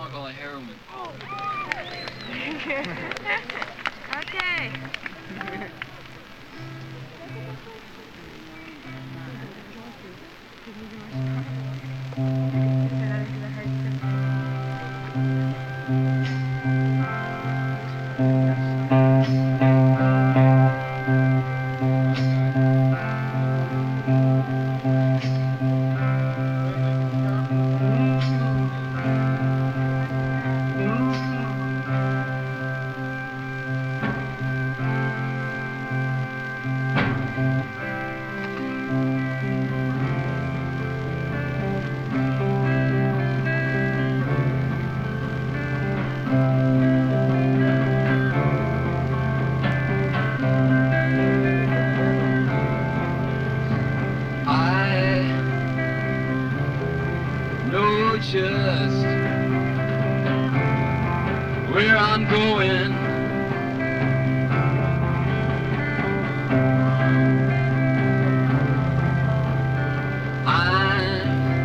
all the heroin. Okay. Just where I'm going. I'm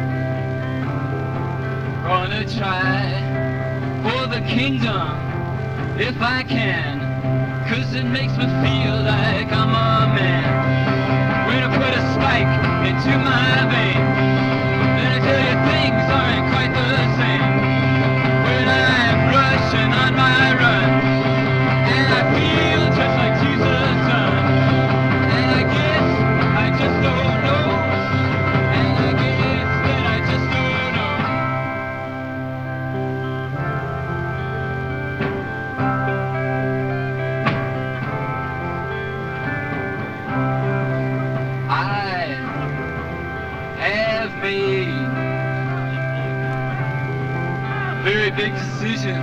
gonna try for the kingdom if I can, 'cause it makes me feel like I'm a man. When I put a spike into my vein, then I tell you things aren't quite the same. When I'm rushing on my run, and I feel just like Jesus' son, and I guess I just don't know, and I guess that I just don't know. I have made a very big decision.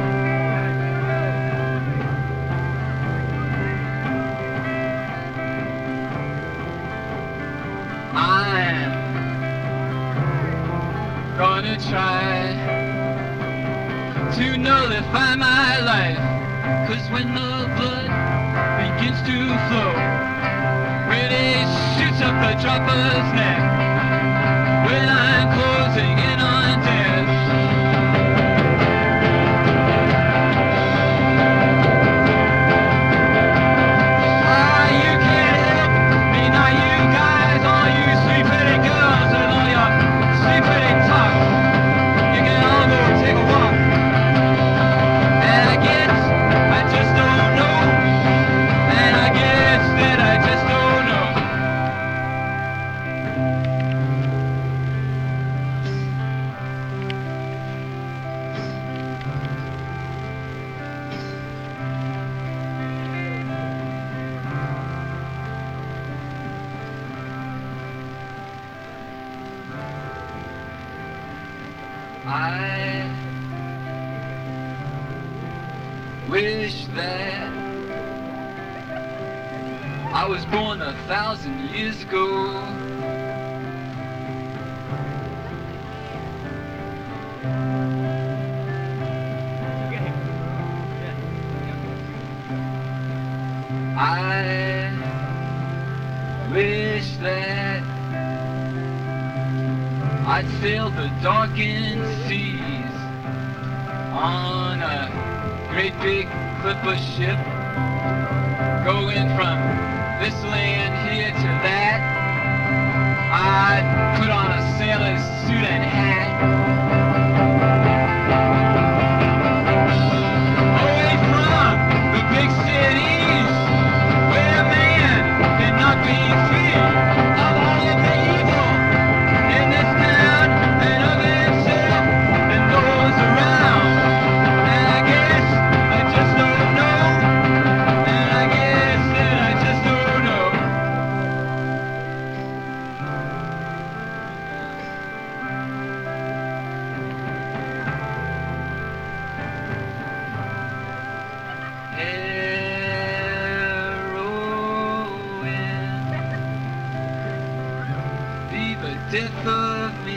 I'm gonna try to nullify my life, 'cause when the blood begins to flow, when it shoots up the dropper's neck, when I'm closing in on death, you can't help me now, you guys, all you sweet-headed girls with all your sweet-headed talk. You can all go take a walk, and I guess I just don't know, and I guess that I just don't know. I wish that I was born 1,000 years ago. I wish that I'd sail the darkened seas on a great big clipper ship, going from this land here to that. I'd put on a sailor's suit and hat, away from the big cities, where man cannot be free of all of the evil in this town and of himself and those around. And I guess I just don't know, and I guess that I just don't know. Heroin, be the death of me.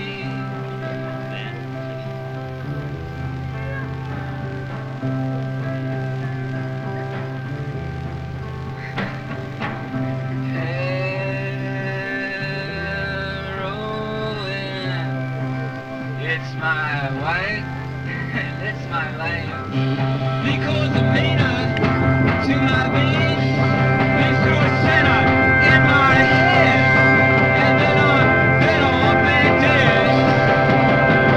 Heroin, it's my wife. It's my life. Because the meaner to my being is through a center in my head. And then I'm up and dead.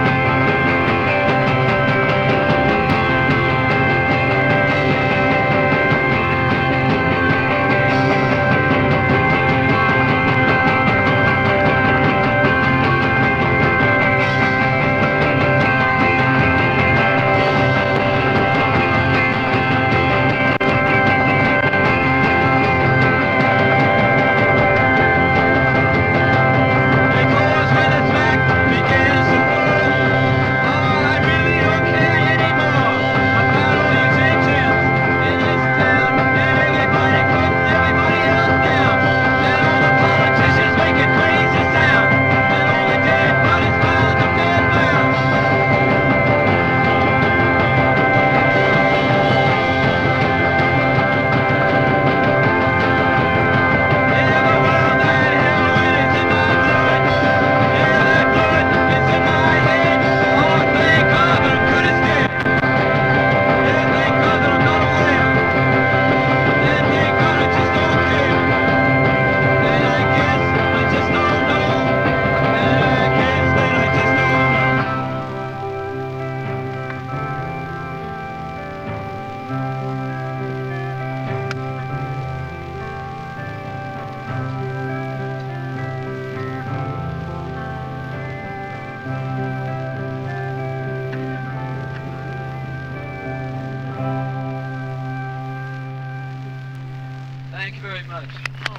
Because when the smack begins to fall, I really don't care anymore about all your tensions in this town. And everybody putting everybody else down. And all the politicians making crazy sound. And all the dead bodies piled up dead bound. Yeah, the world that heroin is in my blood. Yeah, that blood is in my head. Oh, thank God that I'm good as dead. Yeah, thank God that I'm not aware. And thank God I just don't care. And I guess I just don't know. And I guess that I just don't know. Thank you very much.